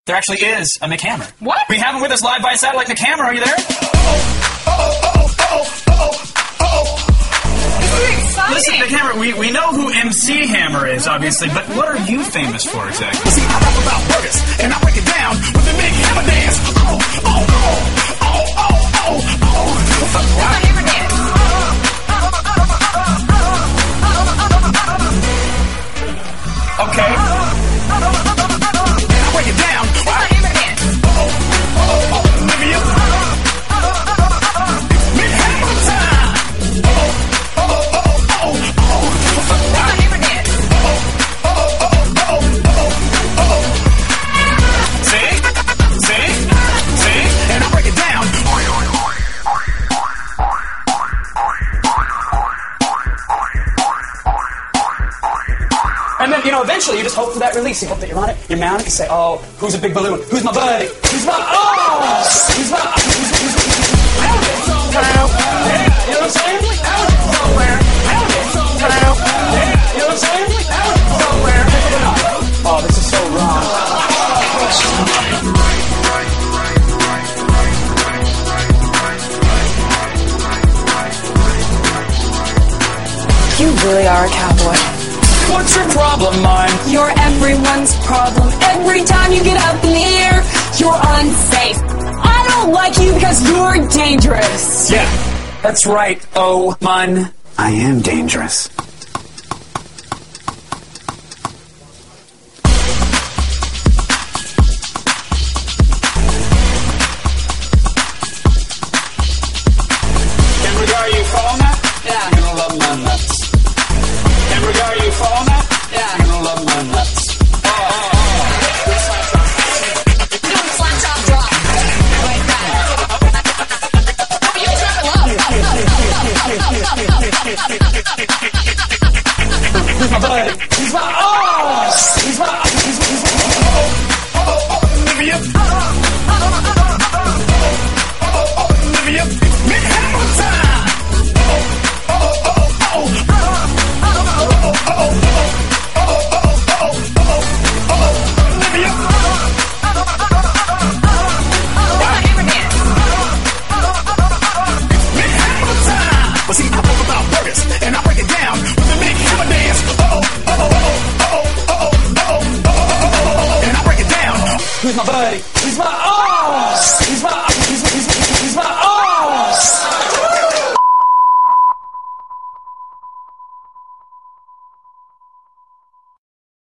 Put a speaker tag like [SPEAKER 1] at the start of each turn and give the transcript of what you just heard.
[SPEAKER 1] There actually is a Mick Hammer.
[SPEAKER 2] What?
[SPEAKER 1] We have him with us live by satellite. Mick Hammer, are you there? Listen, Mick Hammer, we know who MC Hammer is, obviously, but what are you famous for exactly?
[SPEAKER 3] See, I rap about burgers, and I break it down with the Mick Hammer dance.
[SPEAKER 2] What's my hammer dance?
[SPEAKER 1] Okay.
[SPEAKER 3] And I break it down.
[SPEAKER 2] What's my hammer dance?
[SPEAKER 3] Olivia. Mick Hammer time.
[SPEAKER 2] What's my hammer dance?
[SPEAKER 1] See?
[SPEAKER 3] And I break it down.
[SPEAKER 1] And then, eventually you just hope for that release. You hope that you're on it, you're mounted, you say, oh, who's a big balloon? Who's my buddy? Who's my, who's my, I'll get somewhere. Yeah, you know what I'm saying? I'll get somewhere. I'll get somewhere. Yeah, you know what I'm saying? I'll get somewhere. Oh, this is so wrong.
[SPEAKER 4] You really are a cowboy.
[SPEAKER 1] What's your problem, mine?
[SPEAKER 4] You're everyone's problem. Every time you get up in the air, you're unsafe. I don't like you because you're dangerous.
[SPEAKER 1] Yeah, that's right, oh, man.
[SPEAKER 3] I am dangerous.
[SPEAKER 1] Henry, are you following that?
[SPEAKER 4] Yeah.
[SPEAKER 1] You're gonna love my nuts. Henry, are you following that?
[SPEAKER 4] Yeah.
[SPEAKER 1] You're gonna love my nuts.
[SPEAKER 2] Slap, chop, drop. Like that. You drop it low.
[SPEAKER 1] Who's my buddy? Who's my, who's my,
[SPEAKER 3] Olivia. Olivia. Mick Hammer time. Olivia.
[SPEAKER 2] What's my hammer dance?
[SPEAKER 3] Mick Hammer time. But see, I talk about burgers, and I break it down with the Mick Hammer dance. And I break it down.
[SPEAKER 1] who's my buddy? Who's my, who's my,